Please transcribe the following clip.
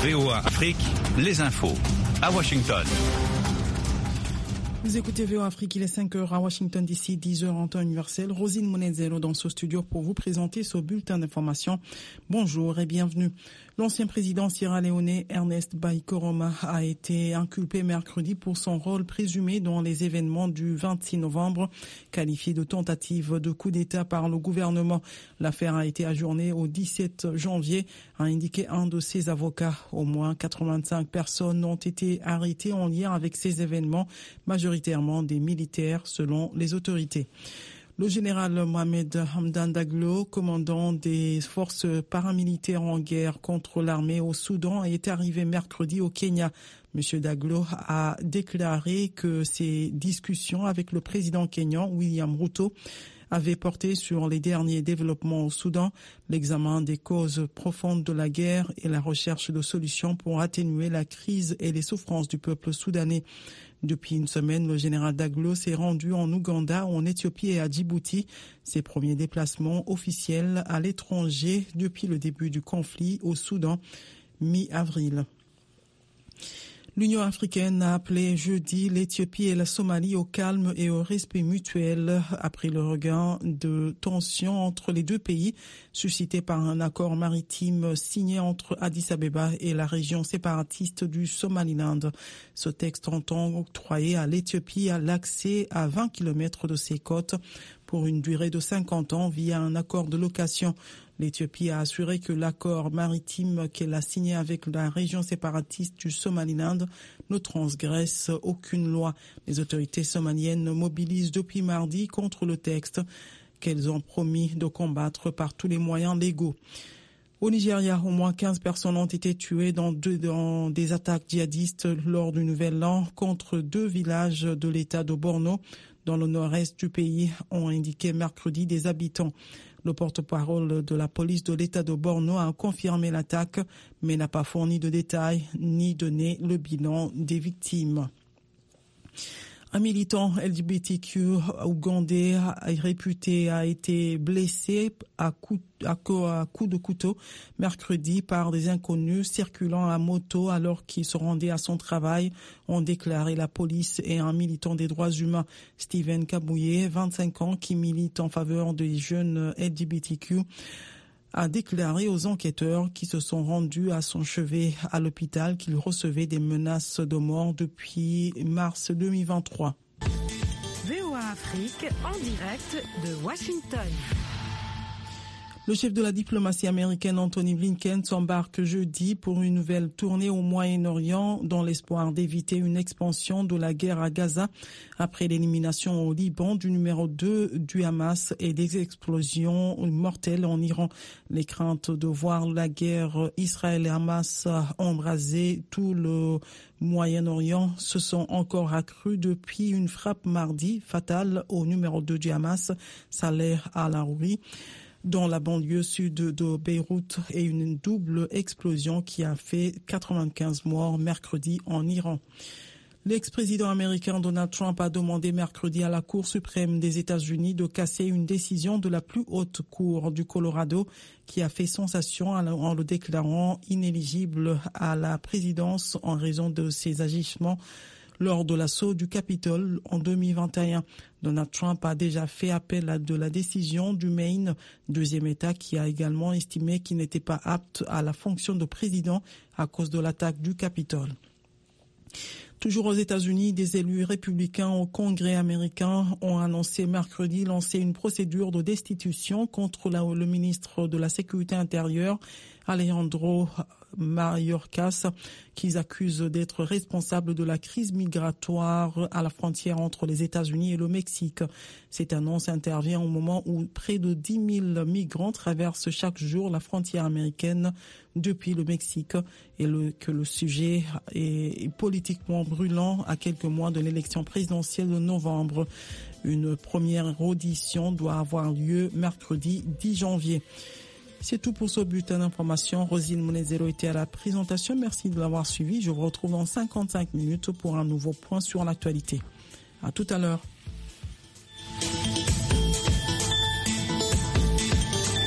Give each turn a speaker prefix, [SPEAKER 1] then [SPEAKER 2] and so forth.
[SPEAKER 1] VOA Afrique, les infos à Washington.
[SPEAKER 2] Vous écoutez VOA Afrique, il est 5h à Washington DC, 10h en temps universel. Rosine Monezero dans ce studio pour vous présenter ce bulletin d'information. Bonjour et bienvenue. L'ancien président sierra-léonais Ernest Bai Koroma a été inculpé mercredi pour son rôle présumé dans les événements du 26 novembre, qualifié de tentative de coup d'État par le gouvernement. L'affaire a été ajournée au 17 janvier, a indiqué un de ses avocats. Au moins 85 personnes ont été arrêtées en lien avec ces événements, majoritairement des militaires selon les autorités. Le général Mohamed Hamdan Daglo, commandant des forces paramilitaires en guerre contre l'armée au Soudan, est arrivé mercredi au Kenya. Monsieur Daglo a déclaré que ses discussions avec le président kényan William Ruto avaient porté sur les derniers développements au Soudan, l'examen des causes profondes de la guerre et la recherche de solutions pour atténuer la crise et les souffrances du peuple soudanais. Depuis une semaine, le général Daglo s'est rendu en Ouganda, en Éthiopie et à Djibouti. Ses premiers déplacements officiels à l'étranger depuis le début du conflit au Soudan, mi-avril. L'Union africaine a appelé jeudi l'Éthiopie et la Somalie au calme et au respect mutuel après le regain de tensions entre les deux pays suscité par un accord maritime signé entre Addis Abeba et la région séparatiste du Somaliland. Ce texte entend octroyer à l'Éthiopie l'accès à 20 km de ses côtes pour une durée de 50 ans via un accord de location. L'Éthiopie a assuré que l'accord maritime qu'elle a signé avec la région séparatiste du Somaliland ne transgresse aucune loi. Les autorités somaliennes mobilisent depuis mardi contre le texte qu'elles ont promis de combattre par tous les moyens légaux. Au Nigeria, au moins 15 personnes ont été tuées dans des attaques djihadistes lors du Nouvel An contre 2 villages de l'État de Borno, dans le nord-est du pays, ont indiqué mercredi des habitants. Le porte-parole de la police de l'État de Borno a confirmé l'attaque, mais n'a pas fourni de détails ni donné le bilan des victimes. Un militant LGBTQ ougandais réputé a été blessé à coups de couteau mercredi par des inconnus circulant à moto alors qu'il se rendait à son travail, ont déclaré la police et un militant des droits humains. Steven Kabouye, 25 ans, qui milite en faveur des jeunes LGBTQ, a déclaré aux enquêteurs qui se sont rendus à son chevet à l'hôpital qu'il recevait des menaces de mort depuis mars 2023.
[SPEAKER 3] VOA Afrique en direct de Washington.
[SPEAKER 2] Le chef de la diplomatie américaine Anthony Blinken s'embarque jeudi pour une nouvelle tournée au Moyen-Orient dans l'espoir d'éviter une expansion de la guerre à Gaza après l'élimination au Liban du numéro 2 du Hamas et des explosions mortelles en Iran. Les craintes de voir la guerre Israël et Hamas embraser tout le Moyen-Orient se sont encore accrues depuis une frappe mardi fatale au numéro 2 du Hamas, Saleh al-Arouri, dans la banlieue sud de Beyrouth, et une double explosion qui a fait 95 morts mercredi en Iran. L'ex-président américain Donald Trump a demandé mercredi à la Cour suprême des États-Unis de casser une décision de la plus haute cour du Colorado qui a fait sensation en le déclarant inéligible à la présidence en raison de ses agissements lors de l'assaut du Capitole en 2021. Donald Trump a déjà fait appel de la décision du Maine, deuxième État qui a également estimé qu'il n'était pas apte à la fonction de président à cause de l'attaque du Capitole. Toujours aux États-Unis, des élus républicains au Congrès américain ont annoncé mercredi lancer une procédure de destitution contre le ministre de la Sécurité intérieure, Alejandro Mayorkas, qu'ils accusent d'être responsable de la crise migratoire à la frontière entre les États-Unis et le Mexique. Cette annonce intervient au moment où près de 10 000 migrants traversent chaque jour la frontière américaine depuis le Mexique et que le sujet est politiquement brûlant à quelques mois de l'élection présidentielle de novembre. Une première audition doit avoir lieu mercredi 10 janvier. C'est tout pour ce bulletin d'information. Rosine Monezero était à la présentation. Merci de l'avoir suivi. Je vous retrouve dans 55 minutes pour un nouveau point sur l'actualité. À tout à l'heure.